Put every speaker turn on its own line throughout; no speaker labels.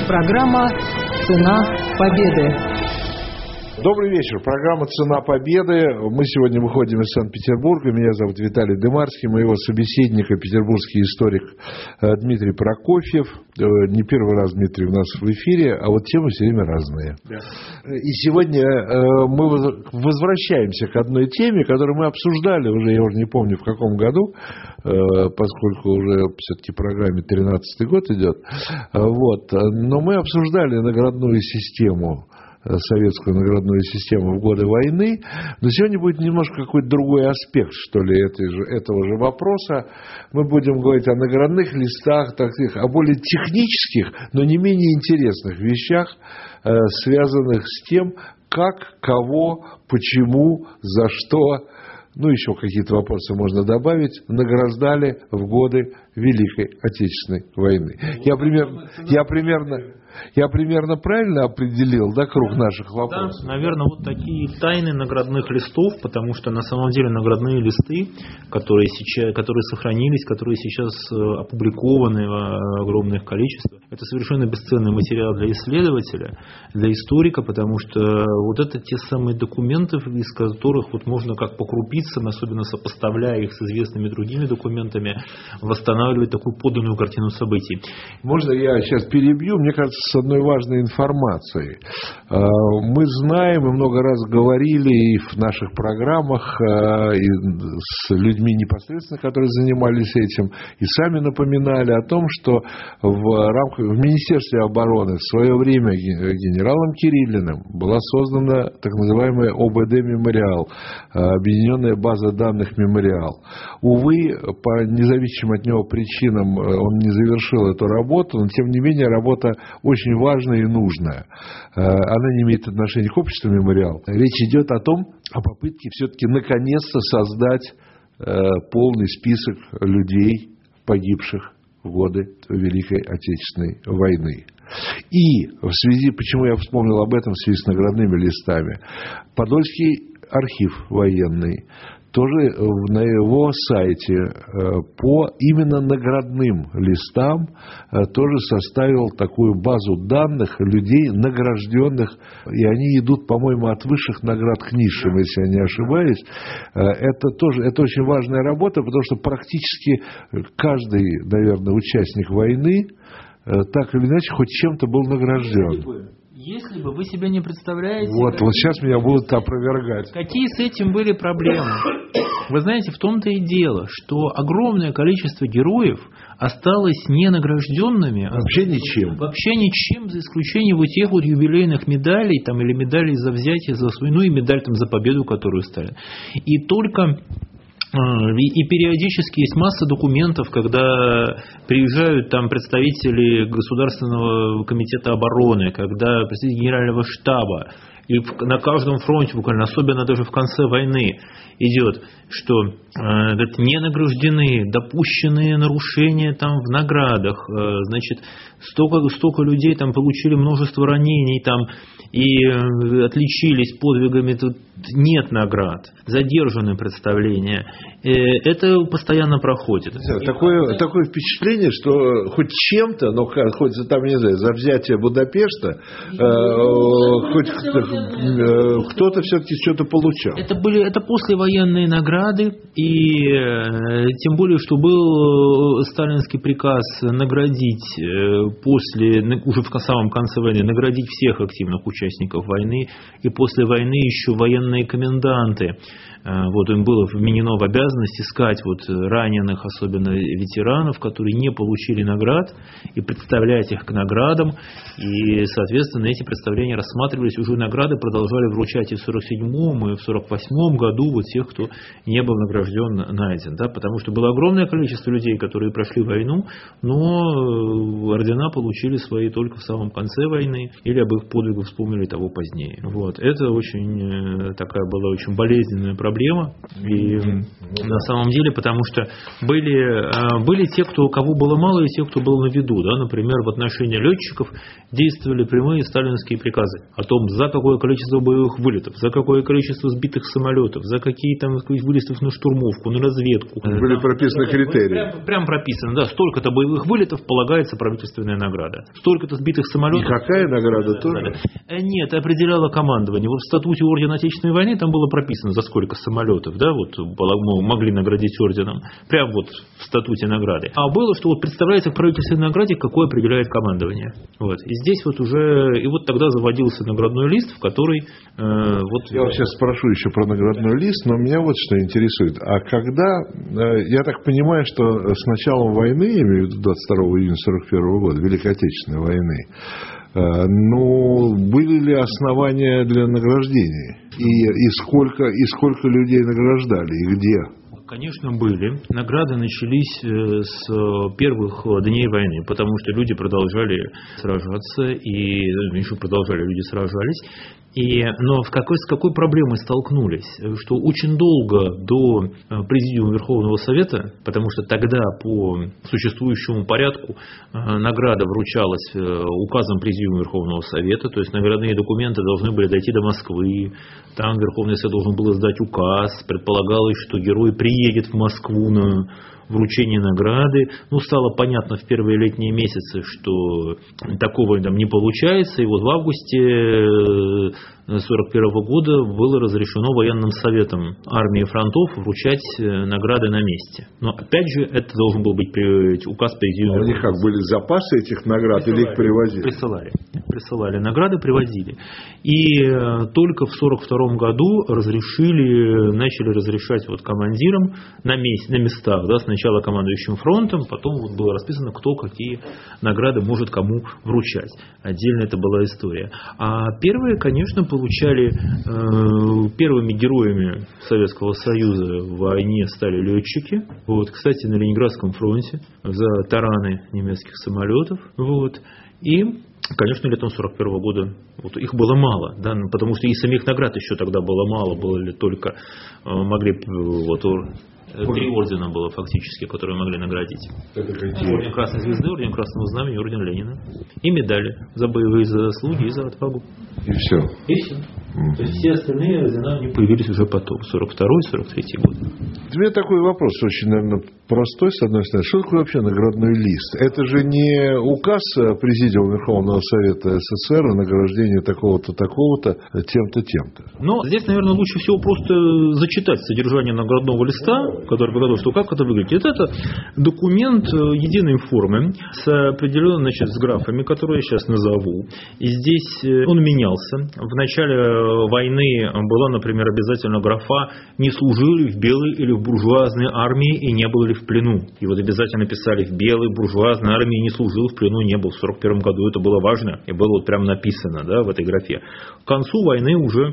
Программа «Цена победы».
Добрый вечер. Программа «Цена победы». Мы сегодня выходим из Санкт-Петербурга. Меня зовут Виталий Дымарский. Моего собеседника петербургский историк Дмитрий Прокофьев. Не первый раз Дмитрий у нас в эфире, а вот темы все время разные. Да. И сегодня мы возвращаемся к одной теме, которую мы обсуждали уже, я уже не помню в каком году, поскольку уже все-таки программе 13-й год идет. Вот. Но мы обсуждали наградную систему, советскую наградную систему в годы войны, но сегодня будет немножко какой-то другой аспект, что ли, этого же вопроса. Мы будем говорить о наградных листах, о более технических, но не менее интересных вещах, связанных с тем, как, кого, почему, за что, ну, еще какие-то вопросы можно добавить, награждали в годы Великой Отечественной войны. Я примерно правильно определил, да, круг наших вопросов?
Да, наверное, вот такие тайны наградных листов, потому что на самом деле наградные листы, которые сохранились, которые сейчас опубликованы в огромных количествах, это совершенно бесценный материал для исследователя, для историка, потому что вот это те самые документы, из которых вот можно как по крупицам, особенно сопоставляя их с известными другими документами, восстанавливать такую подлинную картину событий.
Можно я сейчас перебью? Мне кажется, с одной важной информацией. Мы знаем и много раз говорили и в наших программах, и с людьми непосредственно, которые занимались этим, и сами напоминали о том, что в Министерстве обороны в свое время генералом Кириллиным была создана так называемая ОБД-мемориал, Объединенная база данных мемориал. Увы, по независимым от него причинам он не завершил эту работу, но тем не менее работа очень важная и нужная. Она не имеет отношения к обществу мемориал. Речь идет о попытке все-таки наконец-то создать полный список людей, погибших в годы Великой Отечественной войны. И в связи, почему я вспомнил об этом в связи с наградными листами, Подольский архив военный тоже на его сайте по именно наградным листам тоже составил такую базу данных людей, награжденных, и они идут, по-моему, от высших наград к низшим, если я не ошибаюсь. Это очень важная работа, потому что практически каждый, наверное, участник войны так или иначе хоть чем-то был награжден.
Если бы вы себе не представляете...
Вот сейчас меня будут опровергать.
Какие с этим были проблемы? Вы знаете, в том-то и дело, что огромное количество героев осталось ненагражденными.
Вообще ничем.
Вообще ничем, за исключением вот тех вот юбилейных медалей, там, или медалей за взятие, за свою, ну и медаль там, за победу, которую ставят. И только... И периодически есть масса документов, когда приезжают там представители Государственного комитета обороны, когда представители Генерального штаба, и на каждом фронте, буквально, особенно даже в конце войны, идет, что не награждены, допущенные нарушения там в наградах, значит, столько людей там получили множество ранений там и отличились подвигами, тут нет наград, задержаны представления. Это постоянно проходит.
Такое впечатление, что хоть чем-то, но хоть там, не знаю, за взятие Будапешта, хоть кто-то все-таки что-то получал.
Это послевоенные награды, и тем более, что был сталинский приказ наградить уже в самом конце войны, наградить всех активных участников войны, и после войны еще военные коменданты. Вот им было вменено в обязанность искать вот раненых, особенно ветеранов, которые не получили наград, и представлять их к наградам. И, соответственно, эти представления рассматривались, уже награды продолжали вручать и в 1947 и в 1948 году вот тех, кто не был награжден, найден. Да? Потому что было огромное количество людей, которые прошли войну, но ордена получили свои только в самом конце войны, или об их подвигах вспомнили того позднее. Вот. Это очень такая была очень болезненная проблема. проблема. И на самом деле, потому что были те, у кого было мало, и те, кто был на виду. Да? Например, в отношении летчиков действовали прямые сталинские приказы о том, за какое количество боевых вылетов, за какое количество сбитых самолетов, за какие там вылетов на штурмовку, на разведку.
Были прописаны критерии.
Прям прописано, да, столько-то боевых вылетов полагается правительственная награда. Столько-то сбитых самолетов.
И какая награда тоже?
Нет, определяло командование. Вот в статуте Ордена Отечественной войны там было прописано, за сколько самолетов, да, вот могли наградить орденом. Прям вот в статуте награды. А было, что вот представляется в правительственной награде, какое определяет командование. Вот. И здесь вот уже, и вот тогда заводился наградной лист, в который
Я вас сейчас спрошу еще про наградной лист, но меня вот что интересует. А когда, я так понимаю, что с началом войны, я имею в виду 22 июня 1941 года, Великой Отечественной войны, были ли основания для награждения? И сколько людей награждали, и где?
Конечно, были. Награды начались с первых дней войны, потому что люди продолжали сражаться, и еще продолжали, люди сражались. Но с какой проблемой столкнулись? Что очень долго до Президиума Верховного Совета, потому что тогда по существующему порядку награда вручалась указом Президиума Верховного Совета, то есть наградные документы должны были дойти до Москвы, там Верховный Совет должен был издать указ, предполагалось, что герой приедет в Москву на вручение награды. Стало понятно в первые летние месяцы, что такого там не получается. И вот в августе 1941 года было разрешено военным советом армии и фронтов вручать награды на месте. Но опять же, это должен был быть указ Президиума.
У них как были запасы этих наград или их привозили?
Присылали награды, привозили. И только в 1942 году начали разрешать вот командирам на местах, да, сначала командующим фронтом, потом вот было расписано, кто какие награды может кому вручать. Отдельно это была история. А первые, конечно, получали, первыми героями Советского Союза в войне стали летчики. Вот, кстати, на Ленинградском фронте за тараны немецких самолетов. Вот. И, конечно, летом 1941 года вот, их было мало, да, потому что и самих наград еще тогда было мало, были только могли вот, 3 ордена было фактически, которые могли наградить. Орден Красной Звезды, Орден Красного Знамени, Орден Ленина. И медали за боевые заслуги и за отвагу.
И все.
То есть все остальные ордена не появились уже потом, 42-43 год.
У меня такой вопрос, очень, наверное, простой, с одной стороны. Что такое вообще наградной лист? Это же не указ Президиума Верховного Совета СССР о награждении такого-то, такого-то, тем-то, тем-то.
Но здесь, наверное, лучше всего просто зачитать содержание наградного листа, который подготовил, что как это выглядит. Это документ единой формы с определенными, значит, с графами, которые я сейчас назову. И здесь он менялся. В начале войны была, например, обязательно графа «не служили в белой или в буржуазной армии и не были в плену». И вот обязательно писали «в белой буржуазной армии не служил, в плену не был». В 1941 году это было важно, и было вот прям написано, да, в этой графе. К концу войны уже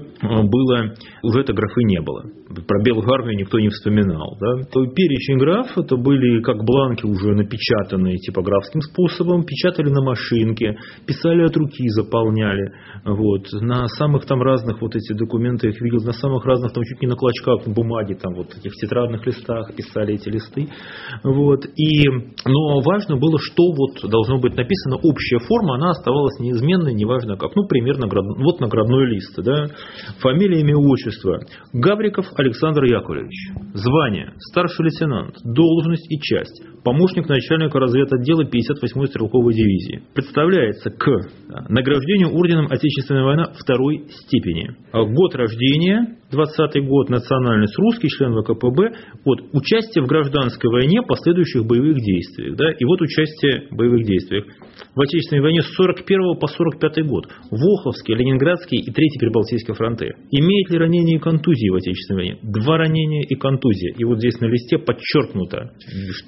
этой графы не было. Про белую армию никто не вспоминал. Да. Перечень граф, это были как бланки уже напечатанные типографским способом, печатали на машинке, писали от руки, заполняли. Вот. На самых там разных вот эти документы, я их видел, на самых разных, там чуть не на клочках бумаги, там вот этих тетрадных листах писали эти листы. Вот. Но важно было, что вот должно быть написано, общая форма, она оставалась неизменной, неважно как. Пример вот наградной лист. Да. Фамилия, имя, отчество. Гавриков Александр Яковлевич. Звание. Старший лейтенант. Должность и часть. Помощник начальника разведотдела 58-й стрелковой дивизии. Представляется к награждению орденом Отечественной войны 2-й степени. Год рождения, 20-й год, национальность русский, член ВКПБ. Вот участие в гражданской войне, последующих боевых действиях. Да, и вот участие в боевых действиях. В Отечественной войне с 41 по 45 год. Волховский, Ленинградский и 3-й Прибалтийский фронты. Имеет ли ранения и контузии в Отечественной войне? 2 ранения и контузия. И вот здесь на листе подчеркнуто, что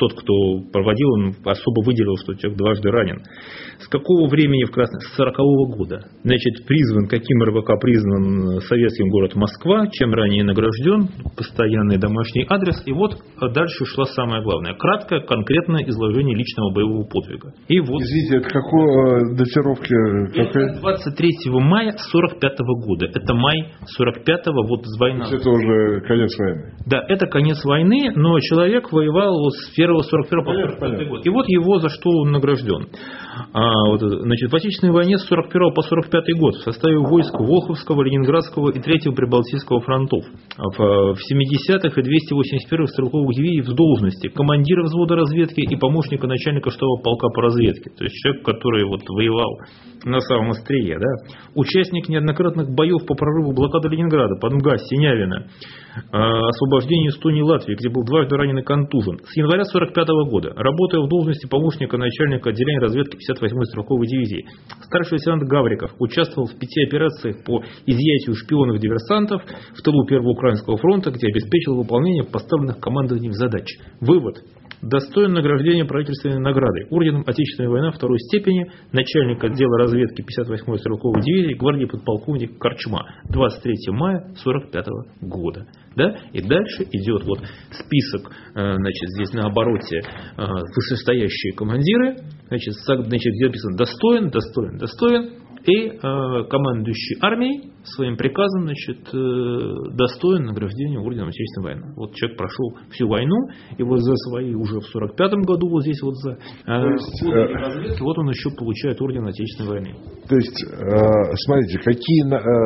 тот, кто проводил, он особо выделил, что человек дважды ранен. С какого времени в Красной? С 40-го года. Значит, призван, каким РВК признан советским город Москва, чем ранее награжден, постоянный домашний адрес. И вот дальше шла самое главное. Краткое, конкретное изложение личного боевого подвига. И вот,
извините, это какой датировки?
Это 23 мая 45-го года. Это май 45-го, вот с войны.
Это уже конец войны.
Да, это конец войны, но человек воевал с 1-41 по 45 год. И вот его за что он награжден. Значит, в Отечественной войне с 41 по 45 год в составе войск Волховского, Ленинградского и 3-го Прибалтийского фронтов. В 70-х и 281-х стрелковых дивизий в должности командира взвода разведки и помощника начальника штаба полка по разведке. То есть человек, который вот воевал на самом острие. Да? Участник неоднократных боев по прорыву блокады Ленинграда, Панга, Синявина, освобождению Эстонии и Латвии, где был дважды ранен и контужен. С января 45 года, работая в должности помощника начальника отделения разведки 58-й стрелковой дивизии, старший лейтенант Гавриков участвовал в 5 операциях по изъятию шпионов-диверсантов в тылу Первого Украинского фронта, где обеспечил выполнение поставленных командованием задач. Вывод. Достоин награждения правительственной наградой орденом Отечественной войны второй степени, начальник отдела разведки 58-й стрелковой дивизии, гвардии подполковник Корчма, 23 мая 45 года. Да? И дальше идет вот список, значит, здесь на обороте вышестоящие командиры, значит, где написано достоин, и командующий армией своим приказом, значит, достоин награждения орденом Отечественной войны. Вот человек прошел всю войну, и вот за свои уже в 45-м году, вот здесь вот за разведки, вот он еще получает орден Отечественной войны.
То есть, смотрите, какие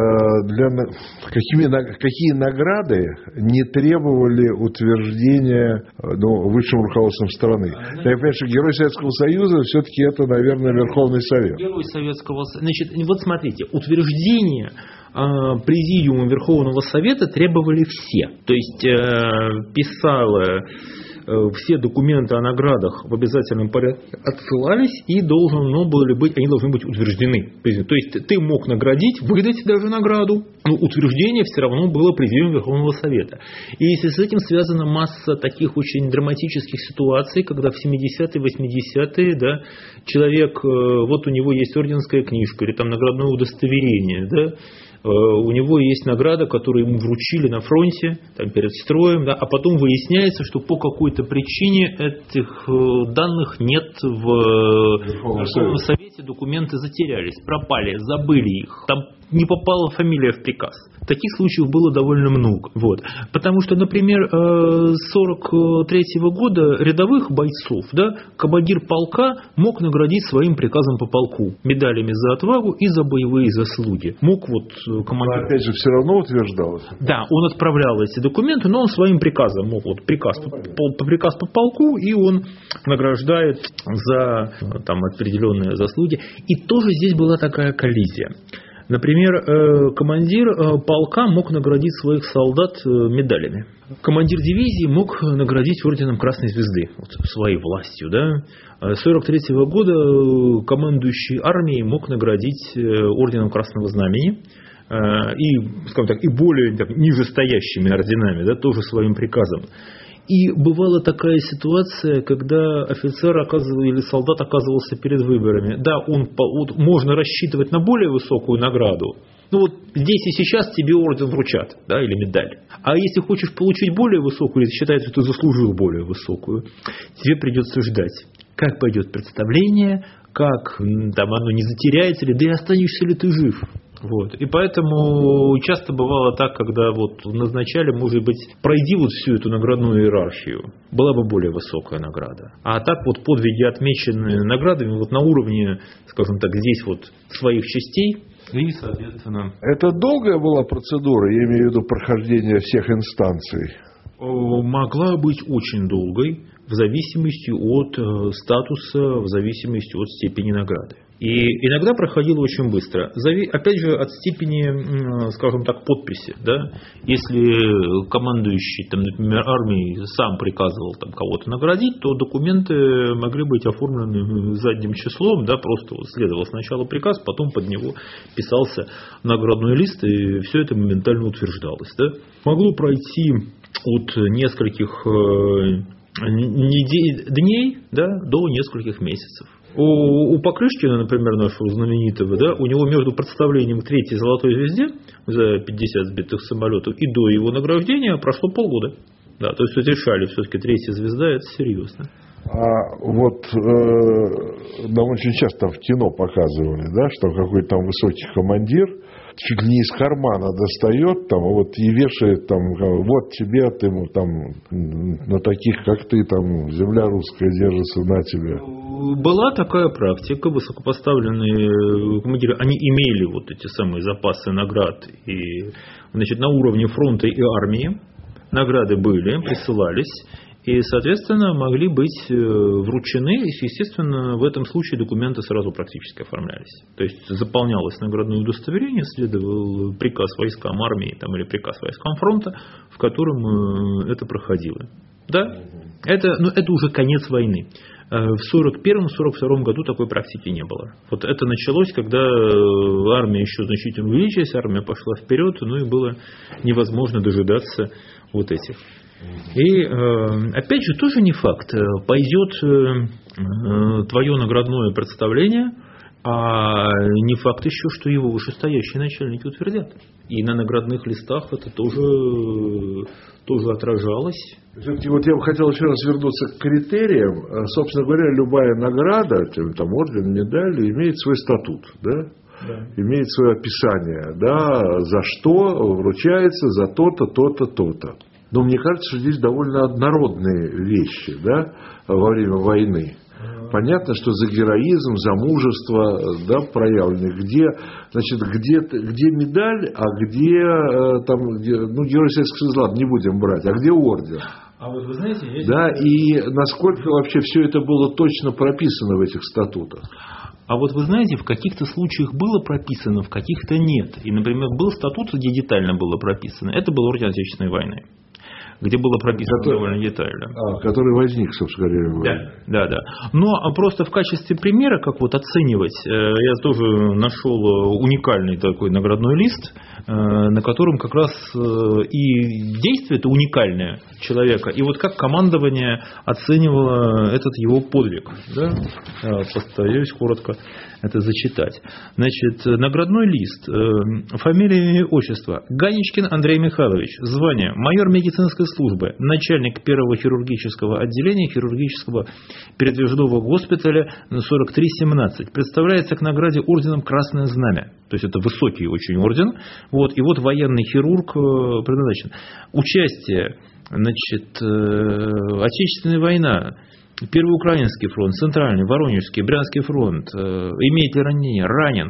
награды не требовали утверждения высшим руководством страны? Я понимаю, что Герой Советского Союза все-таки это, наверное, Верховный Совет.
Герой Советского Союза. Значит, вот смотрите, утверждение Президиума Верховного Совета требовали все. То есть писало все документы о наградах в обязательном порядке отсылались и они должны быть утверждены. То есть ты мог наградить, выдать даже награду, но утверждение все равно было Президиумом Верховного Совета. И если с этим связана масса таких очень драматических ситуаций, когда в 70-е, 80-е, да, человек, вот у него есть орденская книжка или там наградное удостоверение, да, у него есть награда, которую ему вручили на фронте, там, перед строем, да, а потом выясняется, что по какой-то причине этих данных нет в Верховном Совете, документы затерялись, пропали, забыли их, там не попала фамилия в приказ. Таких случаев было довольно много. Вот. Потому что, например, с 43-го года рядовых бойцов, да, командир полка мог наградить своим приказом по полку медалями за отвагу и за боевые заслуги. Мог вот командир...
Но опять же, все равно утверждалось.
Да, он отправлял эти документы, но он своим приказом мог, вот приказ по полку, и он награждает за там определенные заслуги. И тоже здесь была такая коллизия. Например, командир полка мог наградить своих солдат медалями. Командир дивизии мог наградить орденом Красной Звезды, вот, своей властью. Да? С 1943 года командующий армией мог наградить орденом Красного Знамени и, скажем так, и более так, нижестоящими орденами, да, тоже своим приказом. И бывала такая ситуация, когда офицер или солдат оказывался перед выборами. Да, вот можно рассчитывать на более высокую награду. Ну вот здесь и сейчас тебе орден вручат, да, или медаль. А если хочешь получить более высокую, или считается, что ты заслужил более высокую, тебе придется ждать, как пойдет представление, как там оно не затеряется, да и останешься ли ты жив. Вот. И поэтому часто бывало так, когда вот назначали, может быть, пройди вот всю эту наградную иерархию, была бы более высокая награда. А так вот подвиги, отмеченные наградами, вот на уровне, скажем так, здесь вот своих частей, и, соответственно...
Это долгая была процедура, я имею в виду прохождение всех инстанций?
Могла быть очень долгой, в зависимости от статуса, в зависимости от степени награды. И иногда проходило очень быстро. Опять же, от степени, скажем так, подписи. Да? Если командующий, там, например, армией сам приказывал там, кого-то наградить, то документы могли быть оформлены задним числом. Да? Просто вот следовал сначала приказ, потом под него писался наградной лист, и все это моментально утверждалось. Да? Могло пройти от нескольких дней, да, до нескольких месяцев. У Покрышкина, например, нашего знаменитого, да, у него между представлением к третьей золотой звезде за 50 сбитых самолетов и до его награждения прошло полгода. Да, то есть решали, все-таки третья звезда, это серьезно.
Нам очень часто в кино показывали, да, что какой-то там высокий командир чуть ли не из кармана достает там, и вешает там, вот тебе, ты там на таких, как ты, там земля русская держится на тебе.
Была такая практика, высокопоставленные командиры, они имели вот эти самые запасы наград и, значит, на уровне фронта и армии. Награды были, присылались. И, соответственно, могли быть вручены, и, естественно, в этом случае документы сразу практически оформлялись. То есть заполнялось наградное удостоверение, следовал приказ войскам армии там, или приказ войскам фронта, в котором это проходило. Да, это уже конец войны. В 1941-1942 году такой практики не было. Вот это началось, когда армия еще значительно увеличилась, армия пошла вперед, и было невозможно дожидаться вот этих. И, опять же, тоже не факт. Пойдет твое наградное представление, а не факт еще, что его вышестоящие начальники утвердят. И на наградных листах это тоже отражалось.
Все-таки я бы хотел еще раз вернуться к критериям. Собственно говоря, любая награда, там орден, медаль, имеет свой статут, да? Да. Имеет свое описание, да, за что вручается, за то-то, то-то, то-то. Но мне кажется, что здесь довольно однородные вещи, да, во время войны. Понятно, что за героизм, за мужество, да, проявлены. Где медаль, а где герой Советского Союза, ладно, не будем брать, а где орден?
А вот вы знаете,
и насколько вообще все это было точно прописано в этих статутах?
А вот вы знаете, в каких-то случаях было прописано, в каких-то нет. И, например, был статут, где детально было прописано. Это был орден Отечественной войны, где было прописано довольно детально.
Который возник, собственно говоря.
Да. Но просто в качестве примера, как оценивать, я тоже нашел уникальный такой наградной лист, на котором как раз и действие-то уникальное человека, и как командование оценивало этот его подвиг. Да? Постараюсь коротко это зачитать. Значит, наградной лист, фамилия и отчество: Ганичкин Андрей Михайлович, звание майор медицинской службы, начальник первого хирургического отделения хирургического передвижного госпиталя 43-17. Представляется к награде орденом Красное Знамя. То есть это высокий очень орден. И военный хирург предназначен. Участие, Отечественная война, Первый Украинский фронт, Центральный, Воронежский, Брянский фронт, имеет ли ранение, ранен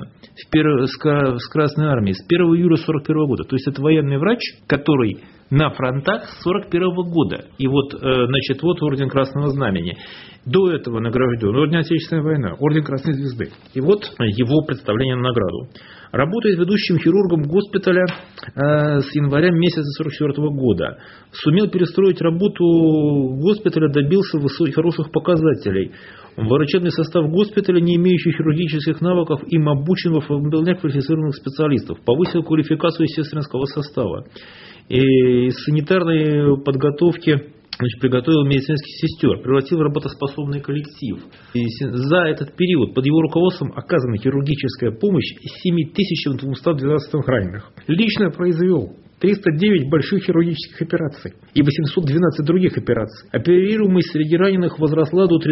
с Красной армией с 1 июля 1941 года. То есть это военный врач, который на фронтах с 1941 года. И вот орден Красного Знамени. До этого награжден орден Отечественной войны, орден Красной Звезды. И вот его представление на награду. Работает ведущим хирургом госпиталя с января месяца 1944 года. Сумел перестроить работу госпиталя, добился хороших показателей. Врачебный состав госпиталя, не имеющий хирургических навыков, им обучен во выполнении квалифицированных специалистов. Повысил квалификацию сестринского состава. И из санитарной подготовки приготовил медицинских сестер, превратил в работоспособный коллектив. И за этот период под его руководством оказана хирургическая помощь 7212 раненых. Лично произвел 309 больших хирургических операций и 812 других операций. Оперируемость среди раненых возросла до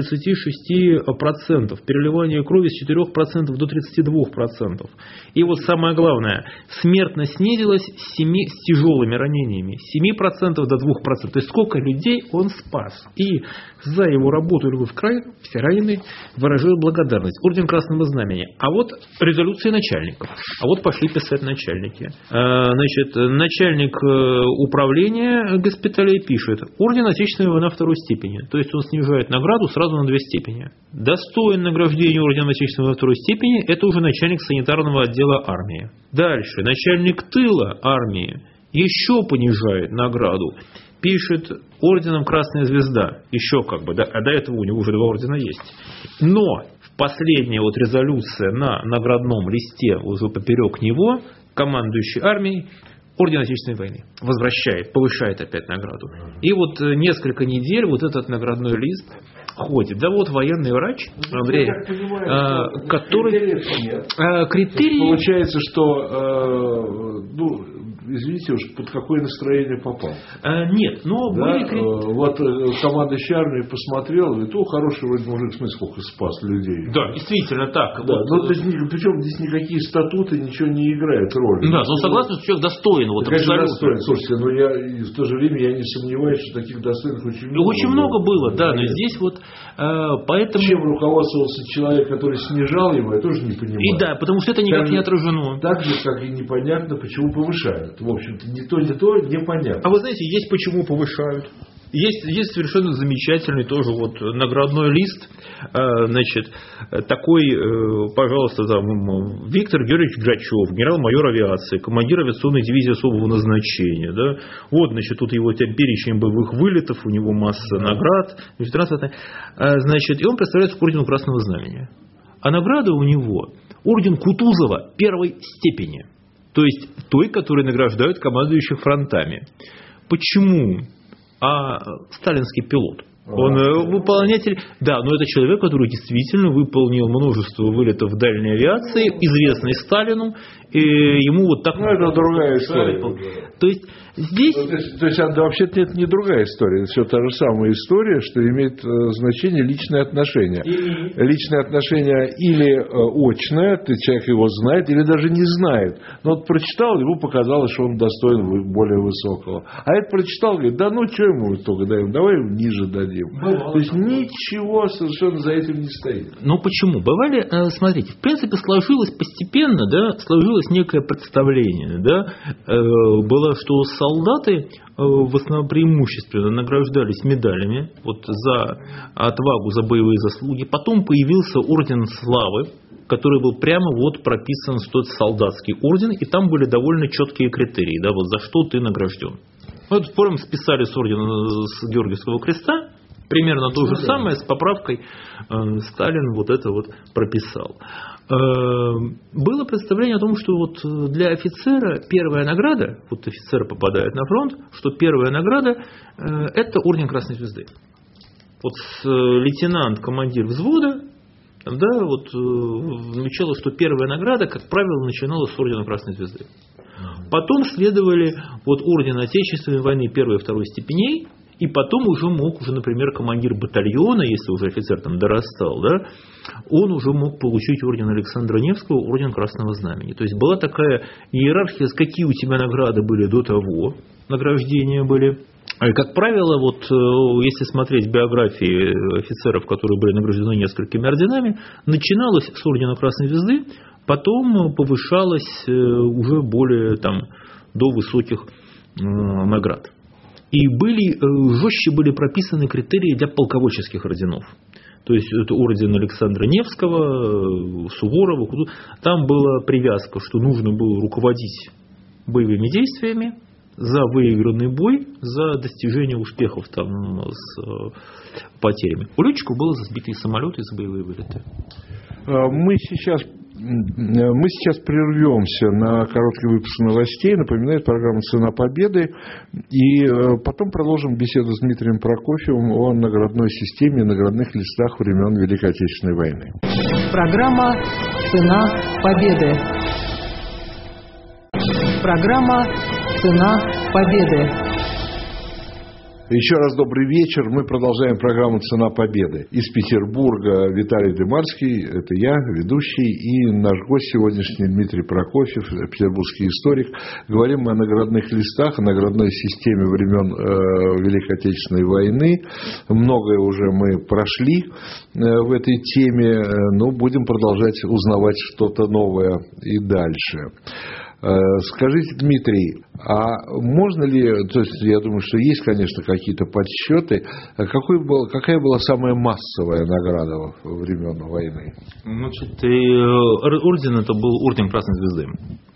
36%, переливание крови с 4% до 32%. И вот самое главное, смертность снизилась с тяжелыми ранениями 7% до 2%. То есть сколько людей он спас. И за его работу и любовь к краю все раненые выражают благодарность. Орден Красного Знамени. А вот резолюции начальников. А вот пошли писать начальники. Начальник управления госпиталей пишет: орден Отечественной войны второй степени. То есть он снижает награду сразу на 2 степени. Достоин награждения ордена Отечественной войны второй степени — это уже начальник санитарного отдела армии. Дальше начальник тыла армии еще понижает награду. Пишет: орденом Красная Звезда. Еще а до этого у него уже 2 ордена есть. Но последняя резолюция на наградном листе уже поперек него: командующий армией Орден Отечественной войны возвращает, повышает опять награду. И вот несколько недель вот этот наградной лист ходит. Да вот военный врач, Андрей, который... Критерии...
Получается, что, извините уж, под какое настроение попал.
Нет, но были критерии.
Вот команда армии посмотрела, говорит, хороший вроде мужик, смотри, сколько спас людей.
Да, действительно так.
Да, вот. Причем здесь никакие статуты ничего не играют роли.
Да, но согласен, что человек достоин. Вот,
конечно, достоин. Слушайте, но в то же время я не сомневаюсь, что таких достойных очень много.
Очень много было, да, но здесь вот поэтому...
Чем руководствовался человек, который снижал его, я тоже не понимаю.
И да, потому что это никак не отражено.
Так же, как и непонятно, почему повышают. В общем-то, не то, непонятно.
А вы знаете, есть почему повышают. Есть совершенно замечательный тоже вот наградной лист, значит, такой, пожалуйста, там, Виктор Георгиевич Грачев, генерал-майор авиации, командир авиационной дивизии особого назначения, да, вот, значит, тут его перечень боевых вылетов, у него масса наград, значит, и он представляется к ордену Красного Знамени, а награда у него орден Кутузова первой степени, то есть той, которой награждают командующих фронтами. Почему? А сталинский пилот. Он выполнитель, да, но это человек, который действительно выполнил множество вылетов в дальней авиации, известный Сталину, и ему вот так...
это другая история.
То есть здесь...
То есть вообще-то это не другая история, это все та же самая история, что имеет значение личные отношения. Личные отношения или очное, человек его знает, или даже не знает. Но вот прочитал, ему показалось, что он достоин более высокого. А это прочитал, говорит, да ну что ему только даем, давай ему ниже дадим. То есть ничего совершенно за этим не стоит.
Ну почему? Бывали, смотрите, в принципе сложилось постепенно, да, сложилось некое представление, да, было, что солдаты в основном преимущественно награждались медалями вот, за отвагу, за боевые заслуги. Потом появился орден славы, который был прямо вот прописан, что это солдатский орден, и там были довольно четкие критерии, да, вот за что ты награжден. Вот спорим, списали с ордена с Георгиевского креста, примерно то же самое, с поправкой Сталин вот это вот прописал. Было представление о том, что вот для офицера первая награда, вот офицер попадает на фронт, что первая награда это орден Красной Звезды. Вот лейтенант, командир взвода, да, вот намечалось, что первая награда, как правило, начиналась с ордена Красной Звезды. Потом следовали вот орден Отечественной войны первой и второй степеней, и потом уже мог, например, командир батальона, если уже офицер там дорастал, да, он уже мог получить орден Александра Невского, орден Красного Знамени. То есть была такая иерархия, какие у тебя награды были до того, награждения были. И, как правило, вот если смотреть биографии офицеров, которые были награждены несколькими орденами, начиналось с ордена Красной Звезды, потом повышалось уже более там, до высоких наград. И жестче были прописаны критерии для полководческих орденов. То есть это орден Александра Невского, Суворова. Там была привязка, что нужно было руководить боевыми действиями за выигранный бой, за достижение успехов там, с потерями. У летчиков было за сбитые самолеты и за боевые вылеты.
Мы сейчас прервемся на короткий выпуск новостей. Напоминает программа «Цена победы». И потом продолжим беседу с Дмитрием Прокофьевым о наградной системе и наградных листах времен Великой Отечественной войны.
Программа «Цена победы». Программа «Цена победы».
Еще раз добрый вечер. Мы продолжаем программу «Цена победы». Из Петербурга Виталий Демарский, это я, ведущий, и наш гость сегодняшний Дмитрий Прокофьев, петербургский историк. Говорим мы о наградных листах, о наградной системе времен Великой Отечественной войны. Многое уже мы прошли в этой теме, но будем продолжать узнавать что-то новое и дальше. Скажите, Дмитрий, а можно ли, то есть я думаю, что есть, конечно, какие-то подсчеты, какая была самая массовая награда во времена войны?
Значит, орден это был орден Красной Звезды.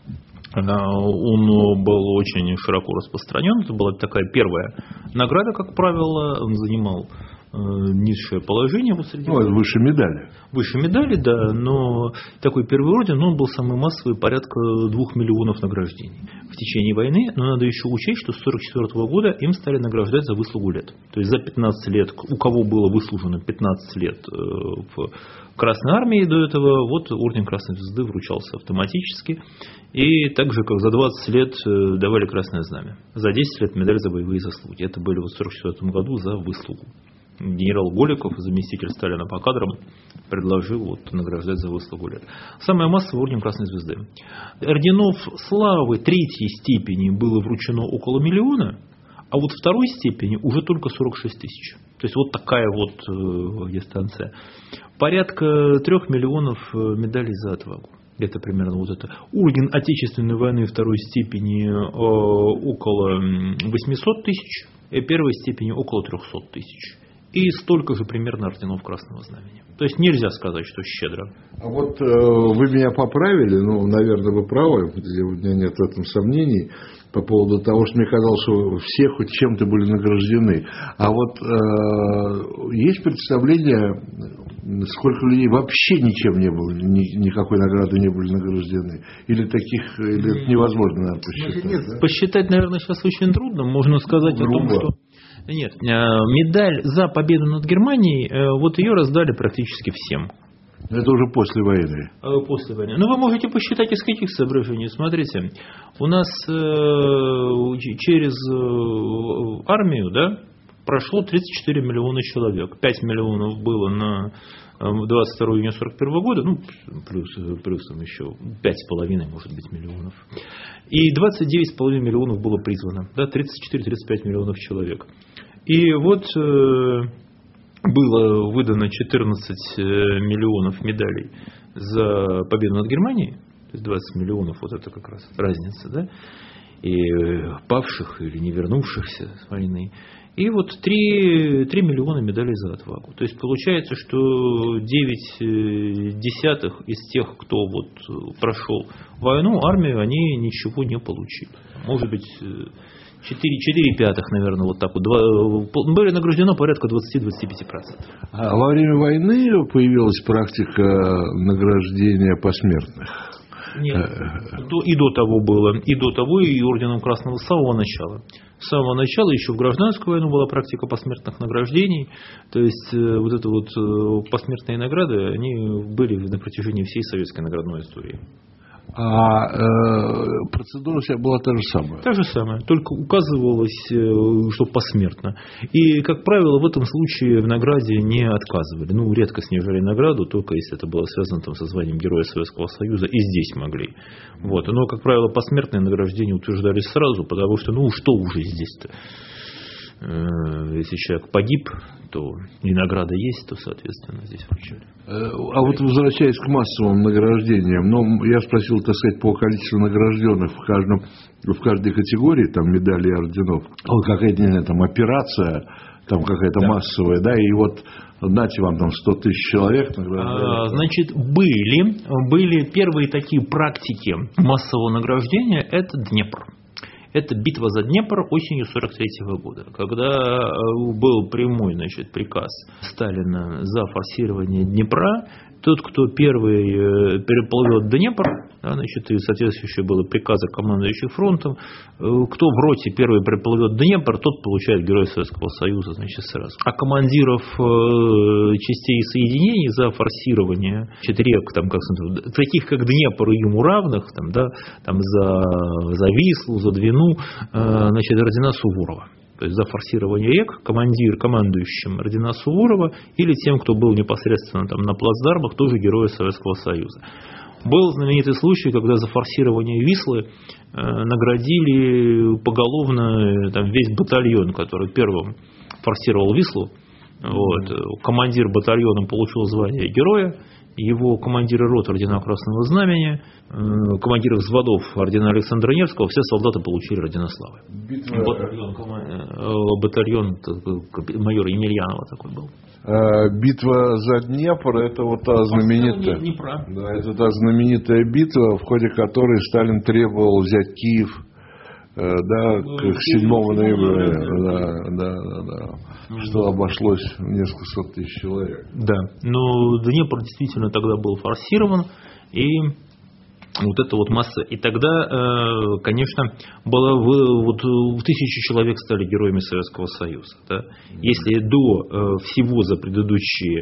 Он был очень широко распространен. Это была такая первая награда, как правило. Он занимал низшее положение вот среди...
это выше медали.
Выше медали, да, но такой первый орден, он был самый массовый, порядка 2 миллионов награждений в течение войны, но надо еще учесть, что с 1944 года им стали награждать за выслугу лет. То есть за 15 лет, у кого было выслужено 15 лет в Красной Армии до этого, вот орден Красной Звезды вручался автоматически, и так же, как за 20 лет давали Красное Знамя. За 10 лет медаль за боевые заслуги. Это были вот в 1944 году за выслугу. Генерал Голиков, заместитель Сталина по кадрам, предложил вот награждать за выслугу лет. Самая массовая орден Красной Звезды. Орденов славы 3-й степени было вручено около 1 миллиона, а вот 2-й степени уже только 46 тысяч. То есть вот такая вот дистанция. Порядка 3 миллионов медалей за отвагу. Это примерно вот это. Орден Отечественной войны 2-й степени около 800 тысяч, и 1-й степени около 300 тысяч. И столько же примерно орденов Красного Знамени. То есть нельзя сказать, что щедро.
А вот вы меня поправили, наверное, вы правы, у меня нет в этом сомнений, по поводу того, что мне казалось, что все хоть чем-то были награждены. А вот есть представление, сколько людей вообще ничем не было, никакой награды не были награждены? Или таких или это невозможно, наверное, посчитать?
Нет, да? Посчитать, наверное, сейчас очень трудно. Можно сказать о том, что... Нет, медаль за победу над Германией, вот ее раздали практически всем.
Это уже после войны.
После войны. Но вы можете посчитать из каких соображений. Смотрите, у нас через армию, да, прошло 34 миллиона человек. 5 миллионов было на 22 июня 1941 года, плюс там еще 5,5, может быть, миллионов. И 29,5 миллионов было призвано. Да, 34-35 миллионов человек. И вот было выдано 14 миллионов медалей за победу над Германией. То есть 20 миллионов, вот это как раз разница, да? И павших или не вернувшихся с войны. И вот 3 миллиона медалей за отвагу. То есть получается, что 9 десятых из тех, кто вот прошел войну, армию, они ничего не получили. Может быть, 4 пятых, наверное, вот так вот. Были награждено порядка 20-25%.
А во время войны появилась практика награждения посмертных?
Нет, и до того было, и до того, и орденом Красного с самого начала. С самого начала, еще в гражданскую войну была практика посмертных награждений. То есть вот это вот посмертные награды, они были на протяжении всей советской наградной истории.
А процедура вся была та же самая?
Та же самая, только указывалось, что посмертно. И, как правило, в этом случае в награде не отказывали. Редко снижали награду, только если это было связано со званием Героя Советского Союза, и здесь могли. Вот. Но, как правило, посмертные награждения утверждались сразу, потому что, что уже здесь-то? Если человек погиб, то и награда есть, то, соответственно, здесь вручали.
А вот возвращаясь к массовым награждениям, я спросил, так сказать, по количеству награжденных в каждой категории, там, медалей и орденов, какая-то там операция, там какая-то массовая, да, и вот дайте вам там 100 тысяч человек награждают.
Значит, были первые такие практики массового награждения, это Днепр. Это битва за Днепр осенью 1943 года, когда был прямой, приказ Сталина за форсирование Днепра. Тот, кто первый переплывет Днепр, и соответствующие были приказы командующих фронтом, кто в роте первый переплывет Днепр, тот получает Героя Советского Союза, сразу. А командиров частей и соединений за форсирование рек, таких как Днепр и ему равных, за Вислу, за Двину, ордена Суворова. То есть за форсирование рек командующим ордена Суворова или тем, кто был непосредственно на плацдармах, тоже Герои Советского Союза. Был знаменитый случай, когда за форсирование Вислы наградили поголовно весь батальон, который первым форсировал Вислу. Вот. Командир батальона получил звание героя, его командиры рот ордена Красного Знамени, командиры взводов ордена Александра Невского, все солдаты получили ордена славы. Батальон майора Емельянова такой был.
Битва за Днепр — это вот та знаменитая, это та знаменитая битва, в ходе которой Сталин требовал взять Киев да, к 7 ноября, что обошлось в несколько сот тысяч человек.
Да, но Днепр действительно тогда был форсирован, и вот эта вот масса. И тогда, конечно, было тысячи человек стали героями Советского Союза. Да? Если до всего за предыдущие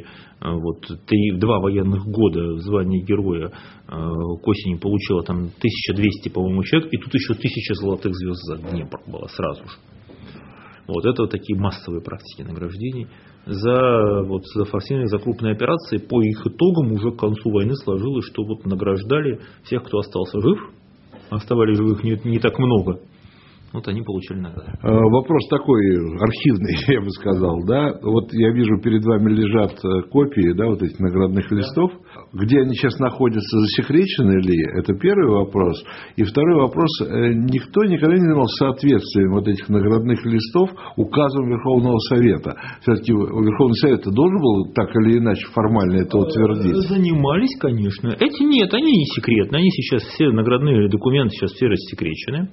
2 военных года звание героя к осени получило там 1200, по-моему, человек, и тут еще 1000 золотых звезд за Днепр было сразу же. Вот это вот такие массовые практики награждений за форсирование, за крупные операции. По их итогам уже к концу войны сложилось, что награждали всех, кто остался жив. Оставались живых не так много. Вот они получили награду.
Вопрос такой архивный, я бы сказал, да. Вот я вижу, перед вами лежат копии, да, вот этих наградных листов. Где они сейчас находятся, засекречены ли? Это первый вопрос. И второй вопрос. Никто никогда не занимался соответствием вот этих наградных листов указам Верховного Совета. Все-таки Верховный Совет должен был так или иначе формально это утвердить?
Занимались, конечно. Эти нет, они не секретны. Они сейчас все наградные документы сейчас все рассекречены.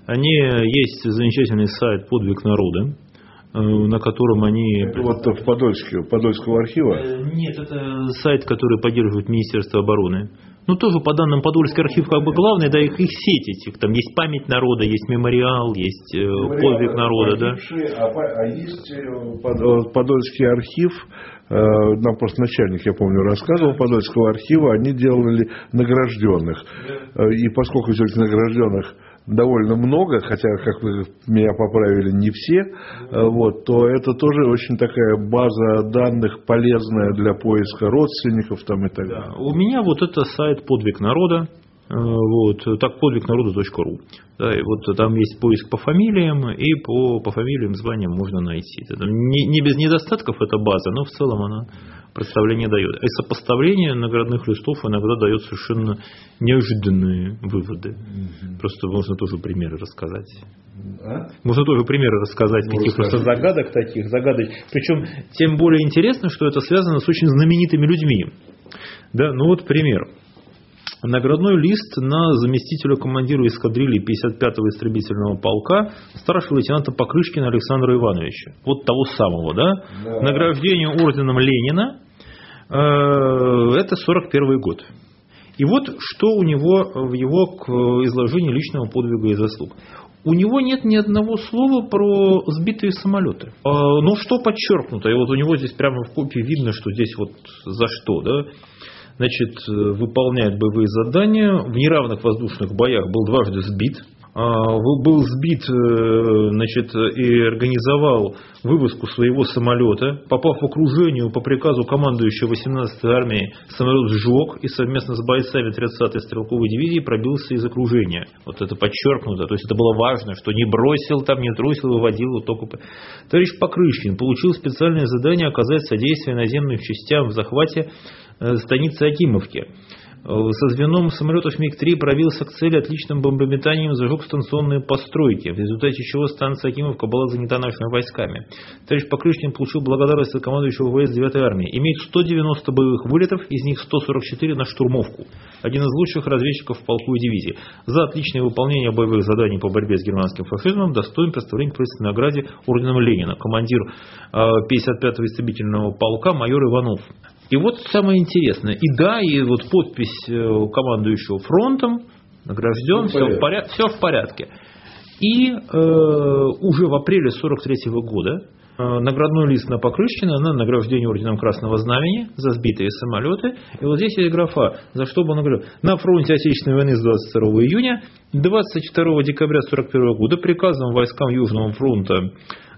Есть замечательный сайт «Подвиг народа», на котором они...
Это вот в Подольского архива?
Нет, это сайт, который поддерживает Министерство обороны. Тоже по данным Подольский архив главный, да, их сеть этих. Там есть память народа, есть мемориал, есть подвиг народа. Да.
А есть Подольский архив, нам просто начальник, я помню, рассказывал, Подольского архива, они делали награжденных. И поскольку все-таки награжденных довольно много, хотя, как вы меня поправили, не все, то это тоже очень такая база данных полезная для поиска родственников там и так далее.
Да. У меня это сайт «Подвиг народа», так подвигнарода.ру. Да, и там есть поиск по фамилиям, и по фамилиям, званиям можно найти. Это не без недостатков эта база, но в целом она представление дает. И сопоставление наградных листов иногда дает совершенно неожиданные выводы. Просто можно тоже примеры рассказать. Можно тоже примеры рассказать каких-то загадок таких. Причем тем более интересно, что это связано с очень знаменитыми людьми. Да, пример. Наградной лист на заместителя командира эскадрильи 55-го истребительного полка старшего лейтенанта Покрышкина Александра Ивановича. Того самого, да? Награждение орденом Ленина, это 41 год. И что у него в его изложении личного подвига и заслуг. У него нет ни одного слова про сбитые самолеты. Но что подчеркнуто, и у него здесь прямо в копии видно, что здесь за что, да? Выполняет боевые задания, в неравных воздушных боях был дважды сбит. Был сбит, и организовал вывозку своего самолета. Попав в окружение по приказу командующего 18-й армией, самолет сжег и совместно с бойцами 30-й стрелковой дивизии пробился из окружения. Это подчеркнуто. То есть это было важно, что не бросил, не трусил, выводил только. Товарищ Покрышкин получил специальное задание оказать содействие наземным частям в захвате станицы Акимовки. Со звеном самолетов МиГ-3 пробился к цели отличным бомбометанием, зажег станционные постройки, в результате чего станция Акимовка была занята нашими войсками. Товарищ Покрышкин получил благодарность от командующего ВВС 9-й армии. Имеет 190 боевых вылетов, из них 144 на штурмовку. Один из лучших разведчиков в полку и дивизии. За отличное выполнение боевых заданий по борьбе с германским фашизмом достоин представления к правительственной награде орденом Ленина. Командир 55-го истребительного полка майор Иванов. И самое интересное. И подпись командующего фронтом, награжден, все в порядке. И уже в апреле 1943 года наградной лист на Покрышкина на награждение орденом Красного Знамени за сбитые самолеты. И здесь есть графа, за что был награжден. На фронте Отечественной войны с 22 июня, 22 декабря 1941 года приказом войскам Южного фронта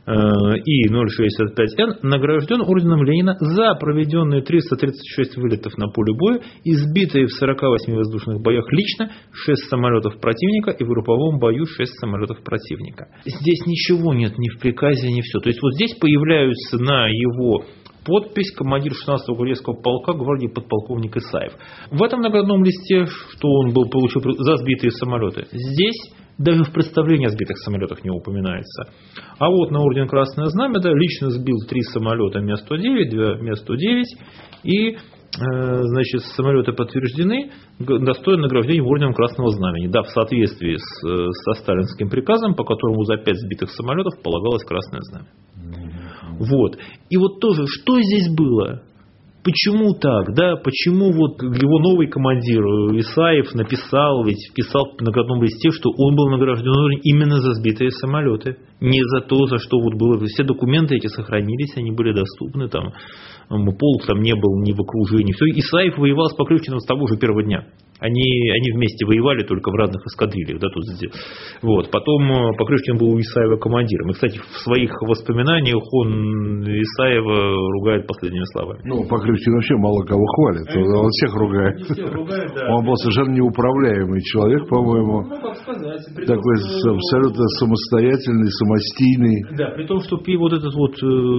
И-065Н награжден орденом Ленина за проведенные 336 вылетов на поле боя и сбитые в 48 воздушных боях лично 6 самолетов противника и в групповом бою 6 самолетов противника. Здесь ничего нет ни в приказе, ни все. То есть здесь появляются на его подпись командир 16-го гвардейского полка гвардии подполковник Исаев. В этом наградном листе, что он получил за сбитые самолеты, здесь даже в представлении о сбитых самолетах не упоминается. А на орден Красное Знамя лично сбил 3 самолета Ми-109, 2 Ми-109 и значит, самолеты подтверждены, достоин награждения орденом Красного Знамени. Да, в соответствии со сталинским приказом, по которому за 5 сбитых самолетов полагалось Красное Знамя. Вот. И вот тоже, что здесь было? Почему так, да? Почему вот его новый командир Исаев вписал в наградном листе, что он был награжден именно за сбитые самолеты, не за то, за что вот было. Все документы эти сохранились, они были доступны, там полк там не был ни в окружении. Все. Исаев воевал с Покрышкиным с того же первого дня. Они вместе воевали, только в разных эскадрильях. Да, тут, вот. Потом Покрышкин был у Исаева командиром. И, кстати, в своих воспоминаниях он Исаева ругает последними словами.
Ну, Покрышкин вообще мало кого хвалит. Он всех ругает. Да. Он был совершенно неуправляемый человек, по-моему.
Ну, как сказать.
Такой абсолютно самостоятельный, самостийный.
Да, при том, что вот этот вот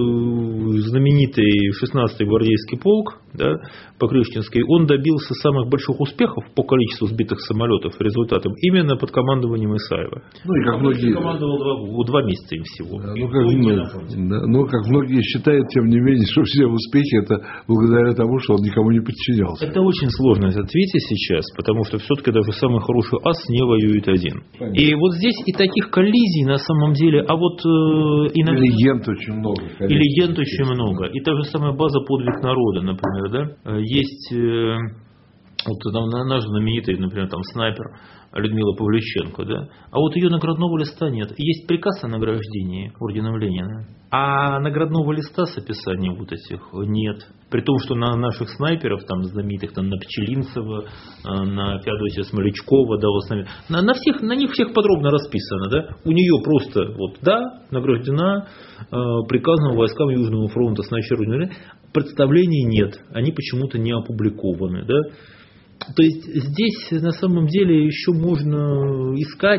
знаменитый 16-й гвардейский полк, да, Покрышкинский, он добился самых больших успехов по количеству сбитых самолетов результатом именно под командованием Исаева.
Ну, и как многие...
командовал 2 месяца им всего.
Как многие считают, тем не менее, что все успехи это благодаря тому, что он никому не подчинялся.
Это очень сложно ответить сейчас, потому что все-таки даже самый хороший ас не воюет один. Понятно. И вот здесь и таких коллизий на самом деле, а вот
и легенд очень много.
И легенд очень много. И та же самая база «Подвиг народа», например, да, есть вот наш знаменитый, например, там снайпер Людмила Павлюченко, да, а вот ее наградного листа нет. Есть приказ о награждении орденом Ленина, а наградного листа с описанием вот этих нет. При том, что на наших снайперов, там знаменитых, там, на Пчелинцева, на Феодосия Смолячкова, да, на них всех подробно расписано, да. У нее просто вот, да, награждена приказом войскам Южного фронта снайпер ордена Ленина. Представлений нет, они почему-то не опубликованы, да. То есть здесь на самом деле еще можно искать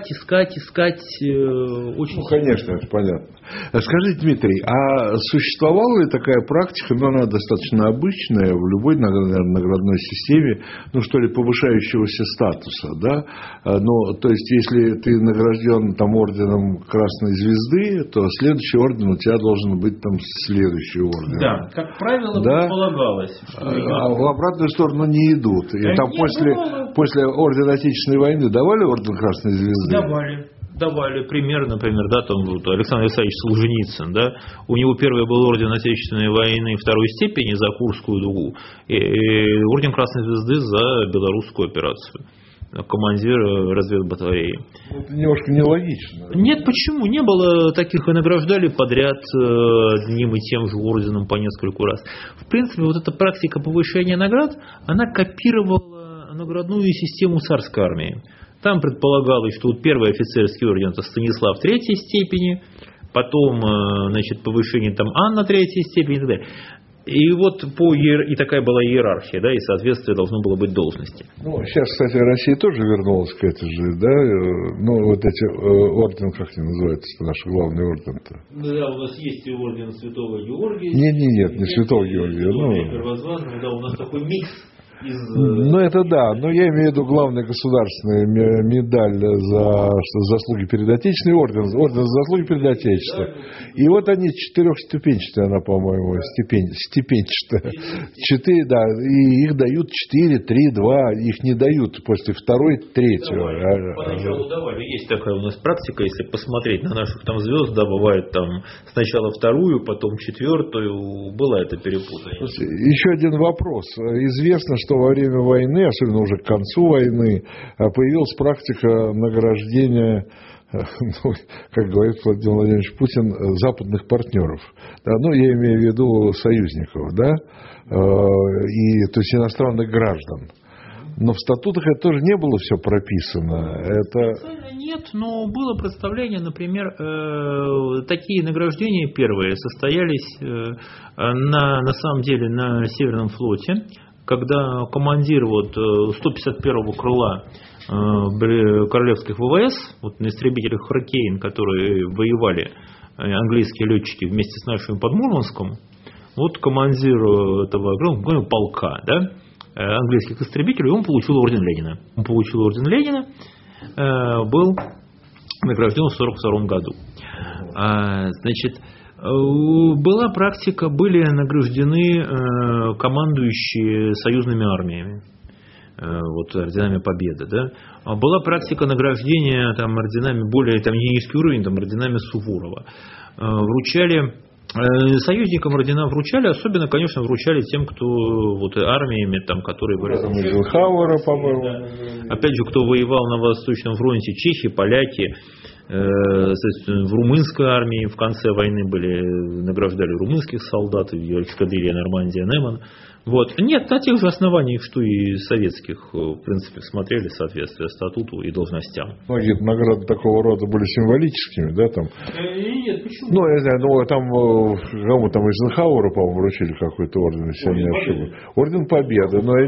очень...
Ну, конечно, это понятно. Скажите, Дмитрий, а существовала ли такая практика, но она достаточно обычная в любой, наверное, наградной системе, ну, что ли, повышающегося статуса, да? Ну, то есть, если ты награжден там орденом Красной Звезды, то следующий орден у тебя должен быть там следующий орден.
Да, как правило, предполагалось.
А в обратную сторону не идут. И там после ордена Отечественной войны давали орден Красной Звезды?
Давали пример, например, да, там вот Александр Александрович Солженицын, да, у него первый был орден Отечественной войны второй степени за Курскую дугу, и орден Красной Звезды за белорусскую операцию. Командир разведбатареи.
Это немножко нелогично.
Нет, почему? Не было таких, и награждали подряд одним и тем же орденом по нескольку раз. В принципе, вот эта практика повышения наград, она копировала наградную систему царской армии. Там предполагалось, что вот первый офицерский орден это Станислав третьей степени, потом, значит, повышение там Анна третьей степени и так далее. И вот и такая была иерархия, да, и соответствие должно было быть должности.
Ну, сейчас, кстати, Россия тоже вернулась к этой же, да, ну, вот эти орден, как они называются, наш главный орден-то?
Да, у нас есть и орден Святого Георгия.
Нет, не Святого Георгия.
Первозванного, да, у нас такой микс.
Ну, это да, но я имею в виду главная государственная медаль за заслуги перед Отечеством, орден за заслуги перед Отечеством. И вот они четырехступенчатые, она, по-моему, степенчатая. 4, да, и их дают 4, 3, 2, их не дают после второй, третьего.
Поначалу давали, есть такая у нас практика, если посмотреть на наших там звезд, да, бывает там сначала вторую, потом четвертую, была это перепутание.
Еще один вопрос. Известно, что во время войны, особенно уже к концу войны, появилась практика награждения, ну, как говорит Владимир Владимирович Путин, западных партнеров. Да, ну, я имею в виду союзников, да, и, то есть иностранных граждан. Но в статутах это тоже не было все прописано.
Нет, но было представление, например, такие награждения первые состоялись на самом деле на Северном флоте, когда командир вот 151-го крыла королевских ВВС, вот на истребителях «Хуррикейн», которые воевали английские летчики вместе с нашими под Мурманском, вот командир этого полка, да, английских истребителей, он получил орден Ленина. Он получил орден Ленина, был награжден в 1942 году. Значит, Была практика, были награждены командующие союзными армиями, вот орденами Победы, да. Была практика награждения там орденами более там низкий уровень, там орденами Суворова. Вручали союзникам ордена, вручали, особенно, конечно, вручали тем, кто вот армиями, там, которые были.
Эйзенхауэра, по-моему.
Да. Опять же, кто воевал на Восточном фронте, чехи, поляки. В румынской армии в конце войны награждали румынских солдат, эскадрилья Нормандия, Неман. Вот. Нет, на тех же основаниях, что и советских, в принципе, смотрели соответствие статуту и должностям.
Многие награды такого рода были символическими, да, там?
Нет, почему?
Ну, я знаю, там, кому там Эйзенхауэру, по-моему, вручили какой-то орден, если я не ошибаюсь. Орден Победы, но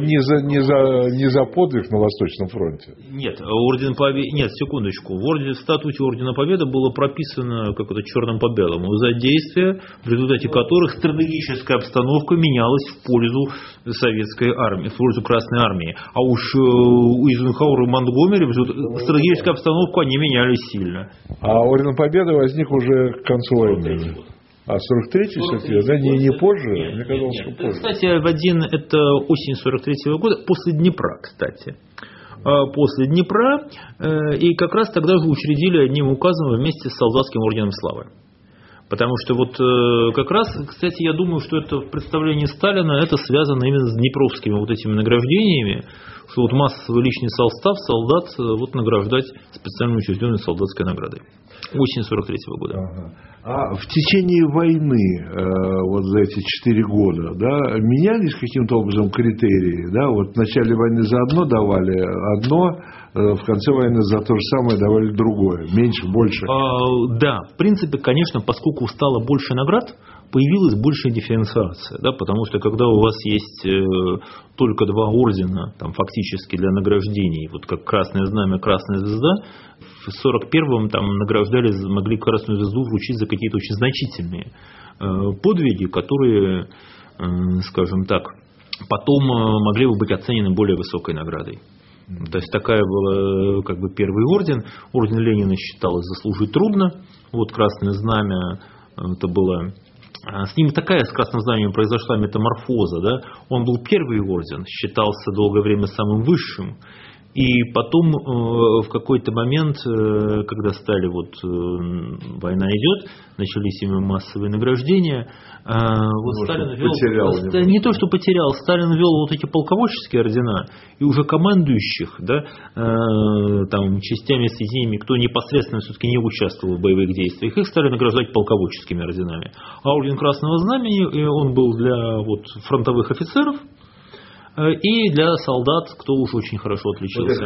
не за подвиг на Восточном фронте.
Нет, орден Победы, нет, секундочку, в статуте Ордена Победы было прописано, как это, черным по белому, за действия, в результате которых стратегическая обстановка менялась в пользу советской армии, в пользу Красной армии. А уж у Эйзенхауэра и Монтгомери стратегическую обстановку они меняли сильно.
А Орден Победы возник уже к концу войны. А 43-й все-таки, да, не позже?
Нет,
мне казалось, что позже.
Кстати, это осень 43-го года, после Днепра, кстати. После Днепра, и как раз тогда же учредили одним указом вместе с Солдатским орденом славы. Потому что вот как раз, кстати, я думаю, что это в представлении Сталина это связано именно с днепровскими вот этими награждениями, что вот массовый личный состав солдат вот награждать специально учрежденной солдатской наградой. Осень 43-го года.
Ага. А в течение войны, вот за эти 4 года, да, менялись каким-то образом критерии? Да? Вот в начале войны за одно давали одно, в конце войны за то же самое давали другое. Меньше, больше?
Да, в принципе, конечно, поскольку стало больше наград, появилась большая дифференциация, да, потому что когда у вас есть только 2 ордена, там, фактически для награждений, вот как Красное Знамя, Красная Звезда, в 41-м там награждали, могли Красную Звезду вручить за какие-то очень значительные подвиги, которые, скажем так, потом могли бы быть оценены более высокой наградой. То есть такая была как бы первый орден. Орден Ленина считалось заслужить трудно. Вот Красное Знамя, это было... С ним такая, с Красным Знаменем, произошла метаморфоза. Да? Он был первый орден, считался долгое время самым высшим. И потом в какой-то момент, когда стали вот война идет, начались именно массовые награждения, вот Сталин вел, не то что потерял, Сталин вел вот эти полководческие ордена, и уже командующих, да, там, частями, соединениями, кто непосредственно все-таки не участвовал в боевых действиях, их стали награждать полководческими орденами. А орден Красного Знамени, он был для вот фронтовых офицеров, и для солдат, кто уж очень хорошо отличился.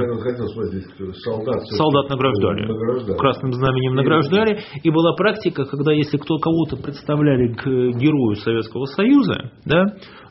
Солдат награждали. Красным знаменем награждали. И была практика, когда если кого-то представляли к герою Советского Союза, да,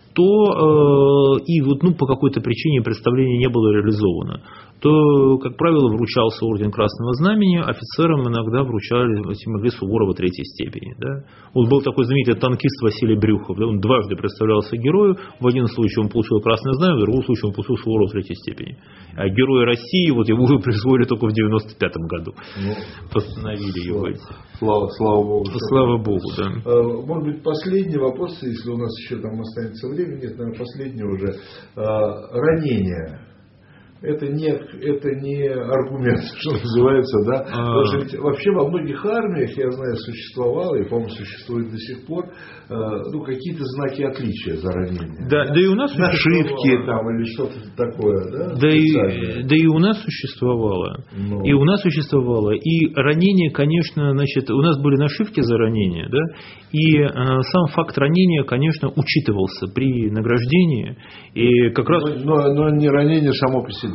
то и вот, по какой-то причине представление не было реализовано, то, как правило, вручался орден Красного Знамени, офицерам иногда могли Суворова 3-й степени. Да. Вот был такой знаменитый танкист Василий Брюхов, да, он дважды представлялся герою, в один случай он получил Красное Знамя, в другом случае он получил Суворова 3-й степени. А Героя России, вот его уже присвоили только в 95-м году. Постановили его.
Слава Богу.
Слава Богу, да.
Может быть, последний вопрос, если у нас еще там останется время, нет, наверное, последний уже. Ранения. Это не аргумент, что называется, да. Потому что ведь вообще во многих армиях, я знаю, существовало, и, по-моему, существует до сих пор, какие-то знаки отличия за ранения.
Да и у нас
нашивки там или что-то такое, да?
Да и у нас существовало. И у нас существовало. И ранения, конечно, значит, у нас были нашивки за ранения, да, и сам факт ранения, конечно, учитывался при награждении. И как раз...
но не ранение само по себе.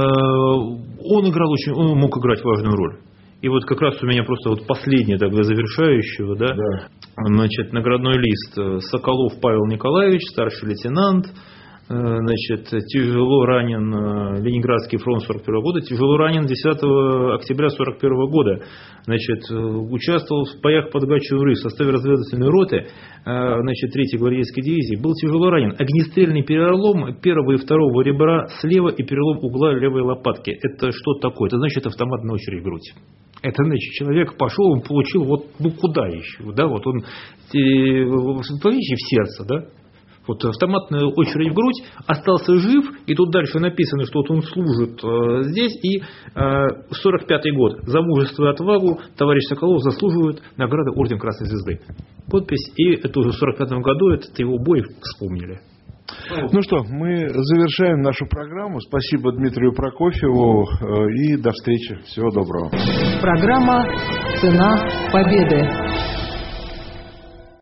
Он мог играть важную роль. И вот как раз у меня просто вот последнее тогда завершающего, да, значит, наградной лист: Соколов Павел Николаевич, старший лейтенант, значит, тяжело ранен Ленинградский фронт 41 года, тяжело ранен 10 октября 41 года. Значит, участвовал в боях под Гатчину-Ры в составе разведывательной роты, значит, 3-й гвардейской дивизии, был тяжело ранен. Огнестрельный перелом первого и второго ребра слева и перелом угла левой лопатки. Это что такое? Это значит автоматная очередь в грудь. Это значит, человек пошел, он получил, вот, ну куда еще, да, вот он, видите, в сердце, да, вот автоматная очередь в грудь, остался жив, и тут дальше написано, что вот он служит здесь, и 45-й год, за мужество и отвагу товарищ Соколов заслуживает награды Орден Красной Звезды. Подпись, и это уже в 45-м году этот его бой вспомнили.
Ну что, мы завершаем нашу программу. Спасибо Дмитрию Прокофьеву и до встречи. Всего доброго.
Программа «Цена победы».